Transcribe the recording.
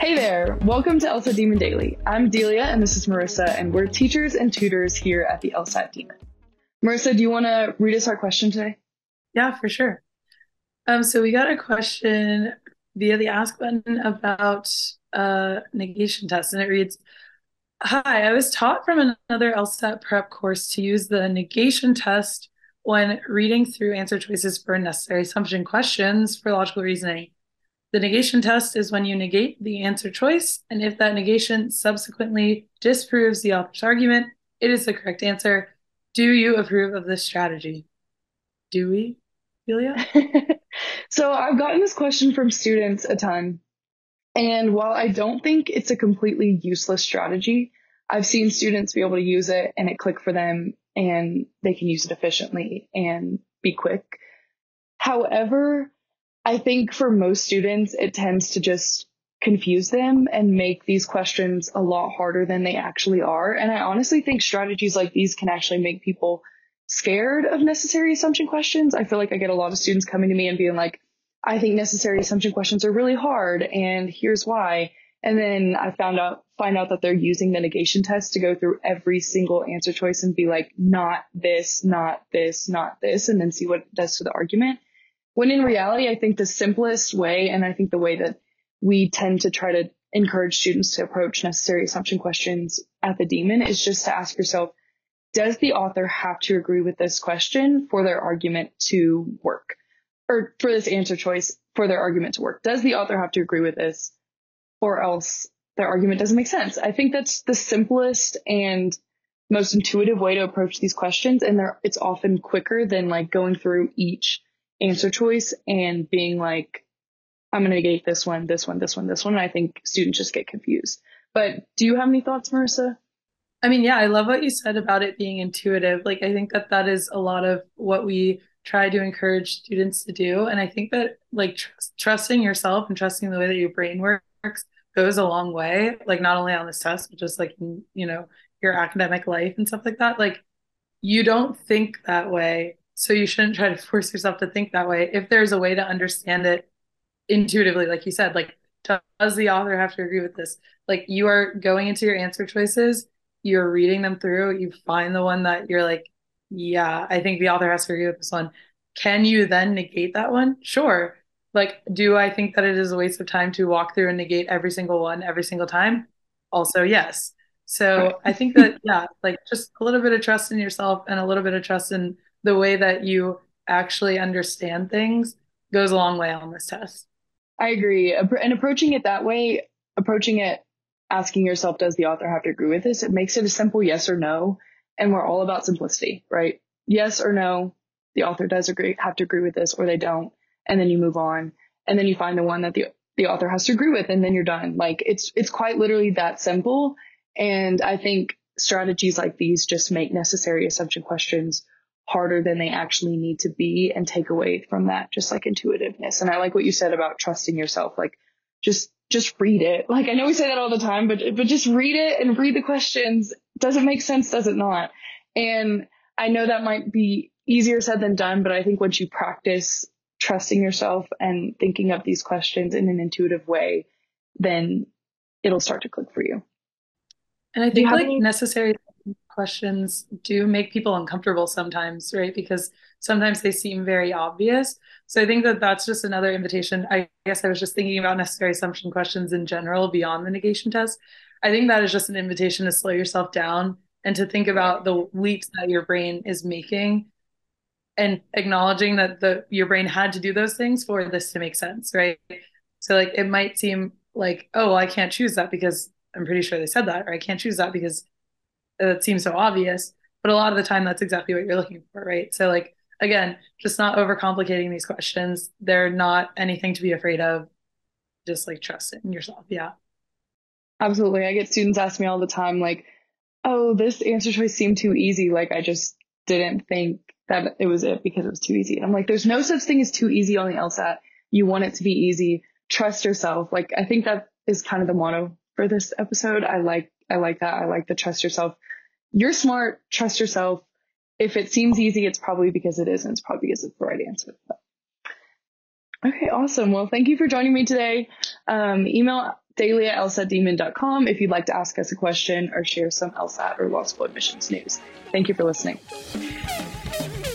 Hey there, welcome to LSAT Demon Daily. I'm Delia and this is Marissa, and we're teachers and tutors here at the LSAT Demon. Marissa, do you want to read us our question today? Yeah, for sure. So we got a question via the ask button about negation test, and it reads, "Hi, I was taught from another LSAT prep course to use the negation test when reading through answer choices for necessary assumption questions for logical reasoning. The negation test is when you negate the answer choice, and if that negation subsequently disproves the author's argument, it is the correct answer. Do you approve of this strategy?" Do we, Julia? So I've gotten this question from students a ton, and while I don't think it's a completely useless strategy, I've seen students be able to use it and it click for them and they can use it efficiently and be quick. However, I think for most students, it tends to just confuse them and make these questions a lot harder than they actually are. And I honestly think strategies like these can actually make people scared of necessary assumption questions. I feel like I get a lot of students coming to me and being like, I think necessary assumption questions are really hard and here's why. And then I find out that they're using the negation test to go through every single answer choice and be like, not this, not this, not this, and then see what it does to the argument. When in reality, I think the simplest way, and I think the way that we tend to try to encourage students to approach necessary assumption questions at the Demon is just to ask yourself, does the author have to agree with this question for their argument to work? Or for this answer choice for their argument to work? Does the author have to agree with this or else their argument doesn't make sense? I think that's the simplest and most intuitive way to approach these questions. And it's often quicker than like going through each answer choice and being like, I'm going to negate this one, this one, this one, this one. And I think students just get confused. But do you have any thoughts, Marissa? I mean, yeah, I love what you said about it being intuitive. Like, I think that that is a lot of what we try to encourage students to do. And I think that like trusting yourself and trusting the way that your brain works goes a long way. Like, not only on this test, but just like, your academic life and stuff like that. Like, you don't think that way. So you shouldn't try to force yourself to think that way. If there's a way to understand it intuitively, like you said, like, does the author have to agree with this? Like, you are going into your answer choices, you're reading them through, you find the one that you're like, yeah, I think the author has to agree with this one. Can you then negate that one? Sure. Like, do I think that it is a waste of time to walk through and negate every single one every single time? Also, yes. Right. So I think that, yeah, like just a little bit of trust in yourself and a little bit of trust in the way that you actually understand things goes a long way on this test. I agree. And approaching it that way, approaching it, asking yourself, does the author have to agree with this? It makes it a simple yes or no. And we're all about simplicity, right? Yes or no, the author does have to agree with this, or they don't. And then you move on. And then you find the one that the author has to agree with, and then you're done. Like it's quite literally that simple. And I think strategies like these just make necessary assumption questions harder than they actually need to be and take away from that just like intuitiveness. And I like what you said about trusting yourself. Like just read it. Like I know we say that all the time, but just read it and read the questions. Does it make sense? Does it not? And I know that might be easier said than done, but I think once you practice trusting yourself and thinking of these questions in an intuitive way, then it'll start to click for you. And I Do you think have like any? necessary questions do make people uncomfortable sometimes, right? Because sometimes they seem very obvious. So I think that that's just another invitation. I guess I was just thinking about necessary assumption questions in general beyond the negation test. I think that is just an invitation to slow yourself down and to think about Right. the leaps that your brain is making and acknowledging that your brain had to do those things for this to make sense, right? So like it might seem like, oh, well, I can't choose that because I'm pretty sure they said that, or I can't choose that because it seems so obvious. But a lot of the time, that's exactly what you're looking for, right? So like again, just not overcomplicating these questions. They're not anything to be afraid of. Just like trust in yourself. Yeah. Absolutely. I get students ask me all the time, like, oh, this answer choice seemed too easy. Like, I just didn't think that it was it because it was too easy. And I'm like, there's no such thing as too easy on the LSAT. You want it to be easy. Trust yourself. Like, I think that is kind of the motto for this episode. I like that. I like the trust yourself. You're smart. Trust yourself. If it seems easy, it's probably because it isn't. It's probably because it's the right answer. Okay, awesome. Well, thank you for joining me today. Email daily@lsatdemon.com if you'd like to ask us a question or share some LSAT or law school admissions news. Thank you for listening.